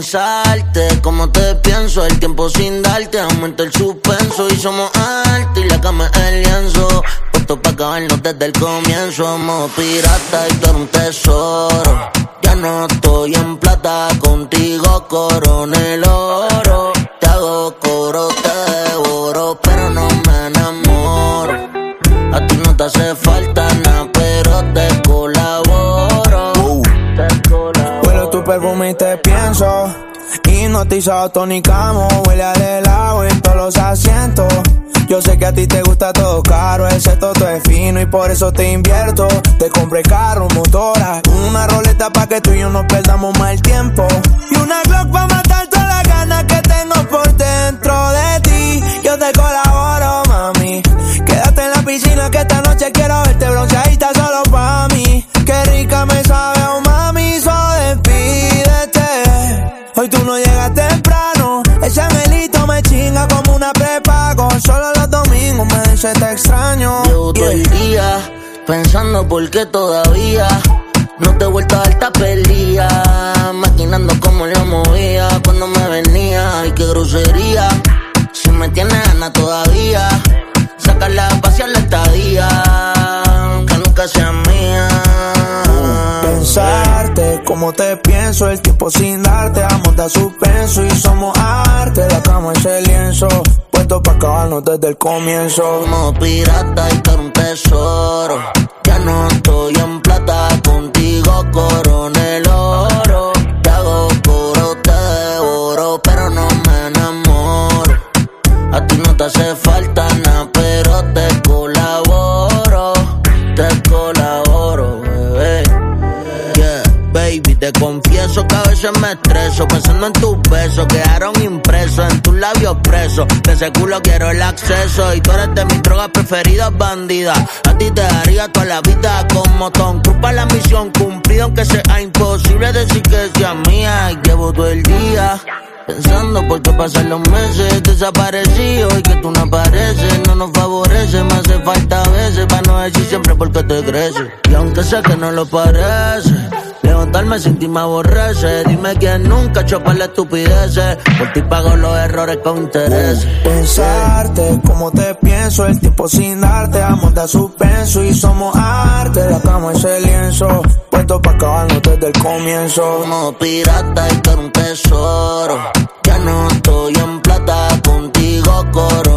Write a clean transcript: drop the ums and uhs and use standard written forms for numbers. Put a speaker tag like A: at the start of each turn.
A: Pensarte como te pienso, el tiempo sin darte aumenta el suspenso. Y somos arte y la cama es el lienzo, puesto pa' acabarnos desde el comienzo. Somos pirata y tú eres un tesoro. Ya no estoy en plata, contigo coroné el oro. Te hago coro, te devoro, pero no me enamoro. A ti no te hace falta nada, pero te colaboro. Te colaboro.
B: Huelo tu perfume y te pienso. Hipnotizado, tonicamos. Huele al helado en todos los asientos. Yo sé que a ti te gusta todo caro, excepto todo es fino y por eso te invierto. Te compré carro, motora, una roleta pa' que tú y yo no perdamos más el tiempo. Y una Glock pa' matar todas las ganas que tengo por dentro de ti. Yo te colaboro, mami. Quédate en la piscina que esta noche quiero verte bronceadita solo pa' mí. Qué rica me sabe a un mami, despídete. Hoy tú no llegas temprano, ese angelito me chinga como una prepago. Solo los domingos me dice te extraño.
A: Llevo todo el día pensando por qué todavía no te he vuelto a dar esta pelea. Maquinando cómo lo movía cuando me venía. Ay, qué grosería. Si me tienes gana todavía, sacarla a pasear la estadía, que nunca sea mía.
B: Pensarte como te pienso, el tiempo sin darte, amor da suspenso y somos arte. La cama es el lienzo, puesto pa' acabarnos desde el comienzo.
A: Somos pirata y tú eres un tesoro. Ya no estoy en plata, contigo coroné el oro. Te hago coro, te devoro, pero no me enamoro. A ti no te hace falta nada, pero te colaboro. Te colaboro, bebé. Yeah, baby, te confieso que a veces me estreso pensando en tus besos, quedaron impresos en tus labios presos. De ese culo quiero el acceso y tú eres de mis drogas preferidas, bandida. A ti te daría toda la vida como Tom Cruise pa' la misión cumplida, aunque sea imposible decir que sea mía. Y llevo todo el día pensando por qué pasan los meses desaparecidos y que tú no apareces. No nos favorece, me hace falta a veces pa' no decir siempre porque te creces. Y aunque sé que no lo parece, levantarme sin ti me aborrece. Dime quién nunca ha hecho par de estupideces. Por ti pago los errores con interés.
B: Pensarte como te pienso, el tiempo sin darte, amor da suspenso y somos arte. La cama es el lienzo, puesto pa' acabarnos desde el comienzo.
A: Somos pirata y tú eres un tesoro. Ya no estoy en plata, contigo coro